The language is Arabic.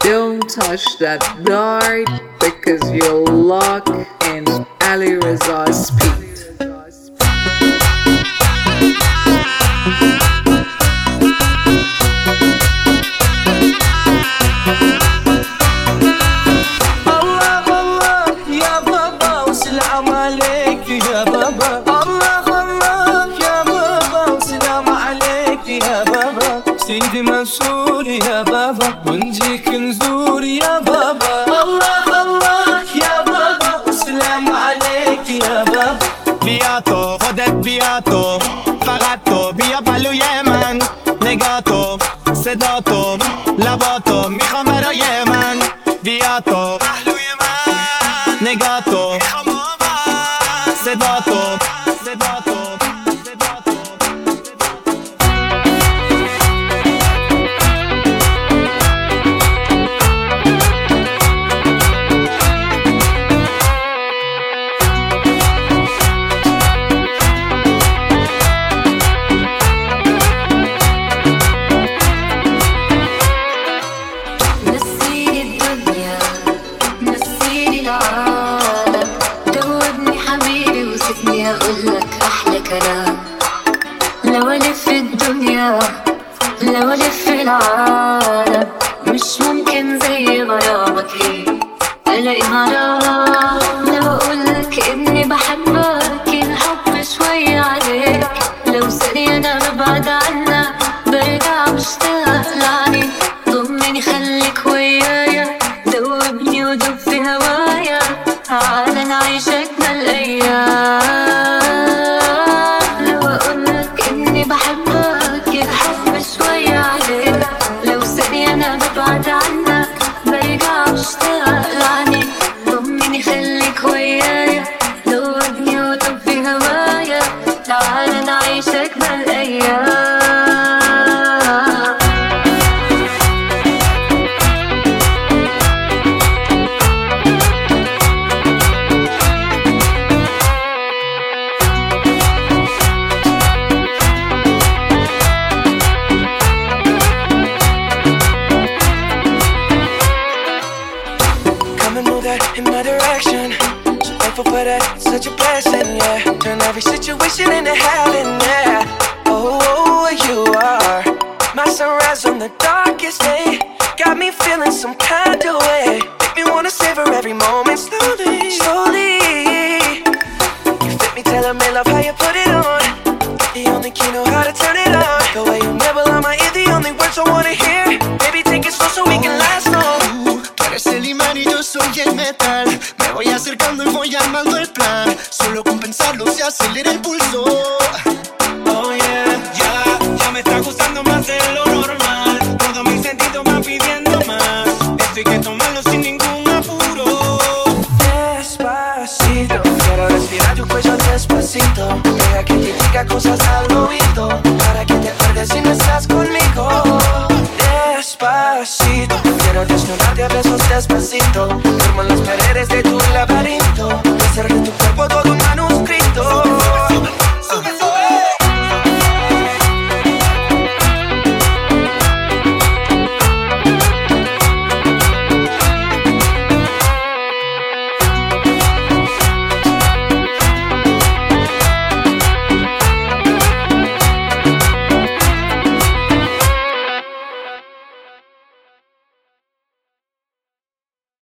Don't touch that dart because you'll lock in Ali Reza's speed. Allah Allah ya baba selam aleyk ya baba. Allah Allah ya baba selam aleyk ya baba. Seydi Mansur ya baba وانجيك نزور يا بابا. الله الله يا بابا سلام عليك يا بابا. بیاتو خودت بیاتو فقط تو بیا پلو من نگاتو صداتو لباتو میخوام برای من بیاتو پهلوی من نگاتو میخوام صداتو صداتو أقولك أحلى كلام. لو ألف الدنيا لو ألف العالم مش ممكن زي غرامك ألاقي غرام. لو أقولك إني بحبك الحب شوي عليك. لو ثانية أنا ببعد عنك برجع مشتاق لعنيك. ضمني خليك ويايا دوبني ودوب في هوايا. تعالى نعيش أجمل أيام. بحبك الحب شوي عليك. لو ثانية أنا ببعد عنك برجع مشتاق لعنيك. ضمني خليك ويايا دوبني ودوب في هوايا. تعالى نعيش أجمل أيام. In my direction, so thankful for that, it's such a blessing, yeah. Turn every situation into heaven, yeah. Oh, you are my sunrise on the darkest day. Got me feeling some kind of way. Make me wanna savor every moment slowly, slowly. You fit me, telling me love how you put it on. The only key know how to turn it on. The way you nibble on my ear, the only words I wanna hear. Baby, take it slow so we can last long. Eres el imán y yo soy el metal. Me voy acercando y voy armando el plan. Solo con pensarlo se acelera el pulso. Oh yeah, ya me está gustando más de lo normal. Todos mis sentidos van pidiendo más. Esto hay que tomarlo sin ningún apuro. Despacito, quiero respirar tu cuello despacito. Deja que te diga cosas al oído, para que te acuerdes si no estás conmigo. Despacito, quiero desnudarte a besos despacito. Formo las paredes de tu laberinto, hacer de tu cuerpo todo